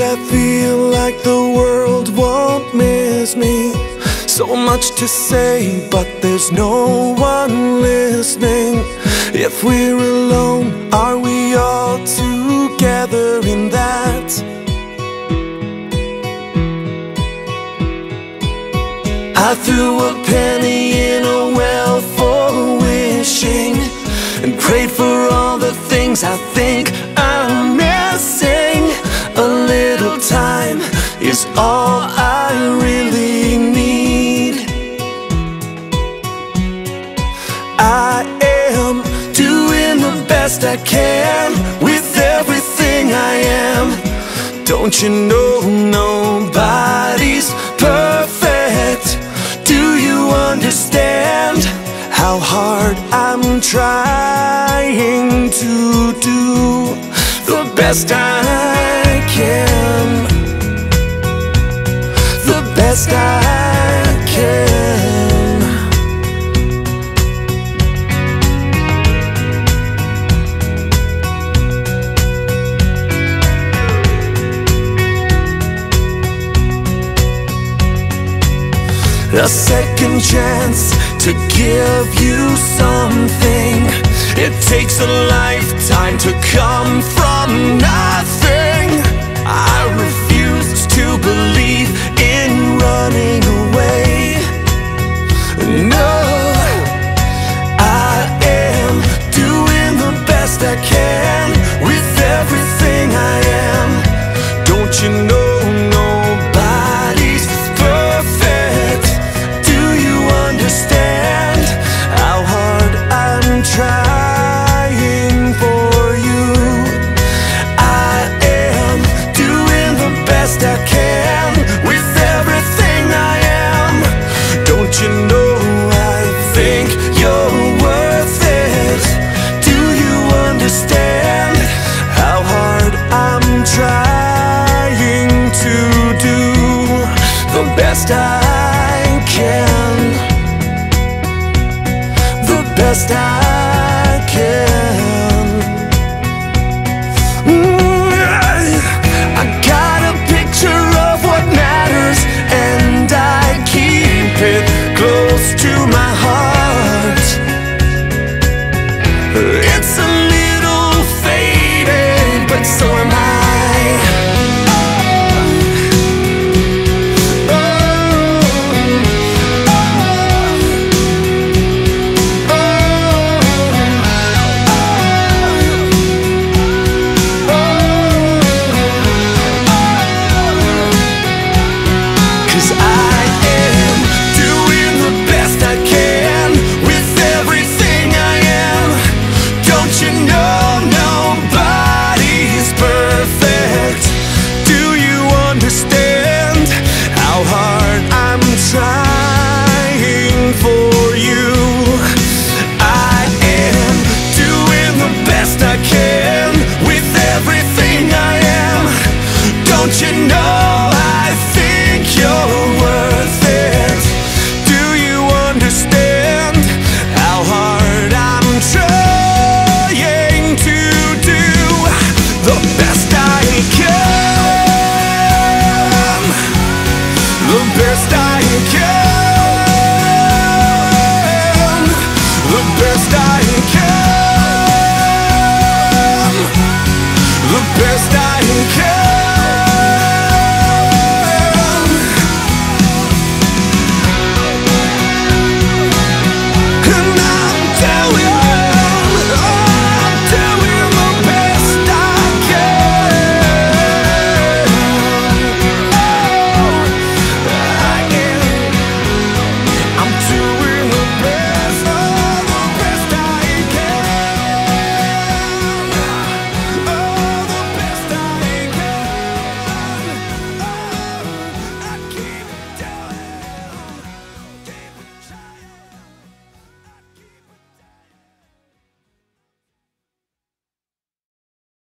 I feel like the world won't miss me. So much to say, but there's no one listening. If we're alone, are we all together in that? I threw a penny in a well for wishing, and prayed for all the things I think I'm missing. A little time is all I really need. I am doing the best I can with everything I am. Don't you know nobody's perfect? Do you understand how hard I'm trying to do the best I can? The best I can. A second chance to give you something. It takes a lifetime to come from nothing. I refuse to believe in running away. No, I am doing the best I can with everything I am. Don't you know nobody's perfect? Do you understand how hard I'm trying for you? I am doing the best I can with everything I am. Don't you know I think you're worth it? Do you understand how hard I'm trying to do the best I can? The best I can. I got a picture of what matters, and I keep it close to my heart. It's a little faded, but so am I. Don't you know I think you're worth it? Do you understand how hard I'm trying to do the best I can? The best I can. The best I can.